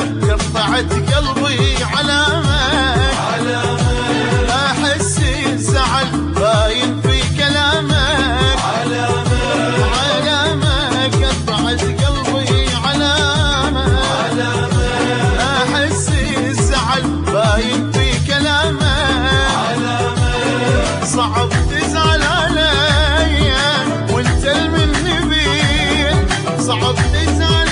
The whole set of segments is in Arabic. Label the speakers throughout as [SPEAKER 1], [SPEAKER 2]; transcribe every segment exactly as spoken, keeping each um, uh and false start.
[SPEAKER 1] قطعت قلبي علامك علامك احس الزعل باين في كلامك علامك علامك قطعت قلبي علامك علامك احس الزعل باين في كلامك علامك صعب تزعل علي وانت المني بيه صعب تزعل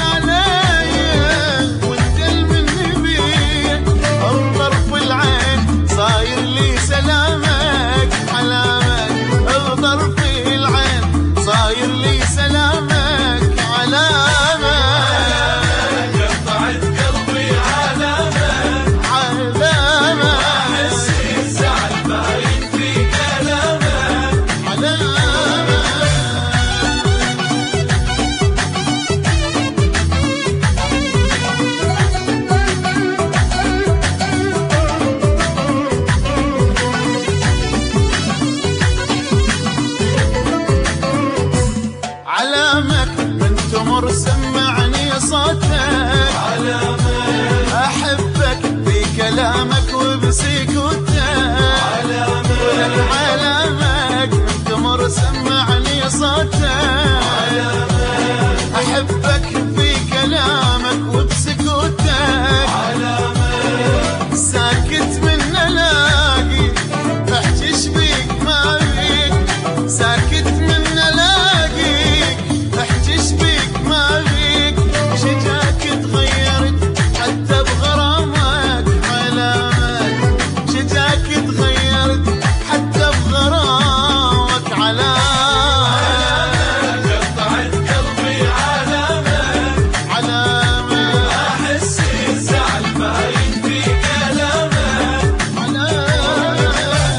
[SPEAKER 1] سمعني صوتك علامك احبك بكلامك وبسكوتك علامك ولك علامك من تمر سمعني صوتك علامك احبك بكلامك وبسكوتك علامك ساكت من الاقي احجش بيك ما بيك ساكت من الاقيك احجش بيك ما بيك شجاك تغيرت حتى بغرامك علامك شجاك تغيرت حتى بغرامك علامك قطعت قلبي علامك علامك احس الزعل باين في كلامك علامك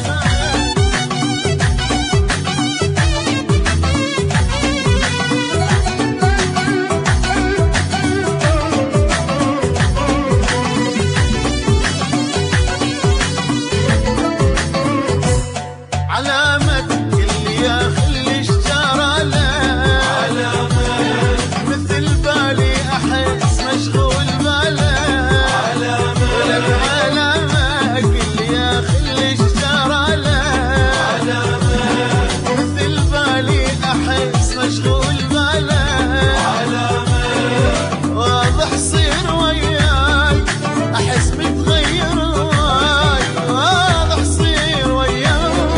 [SPEAKER 1] علامك اللي ياخذ الشجره له علامك مثل بالي احس مشغول باله علامك ولك علامك اللي ياخذ الشجره له علامك مثل بالي احس مشغول باله علامك واضح صير وياي احس متغير واي واضح صير وياي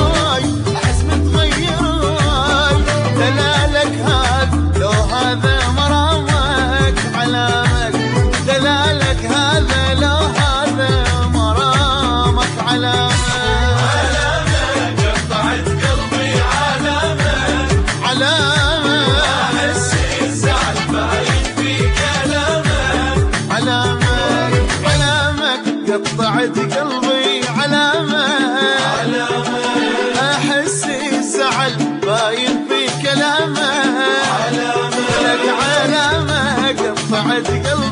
[SPEAKER 1] دلالك هذا لو هذا مرامك علامك دلالك هذا لو هذا مرامك علامك علامك قطعت قلبي علامك علامك احس الزعل باين في كلامك علامك علامك قطعت قلبي علامك علامك احس الزعل باين في كلامك علامك لك علامك قطعت قلبي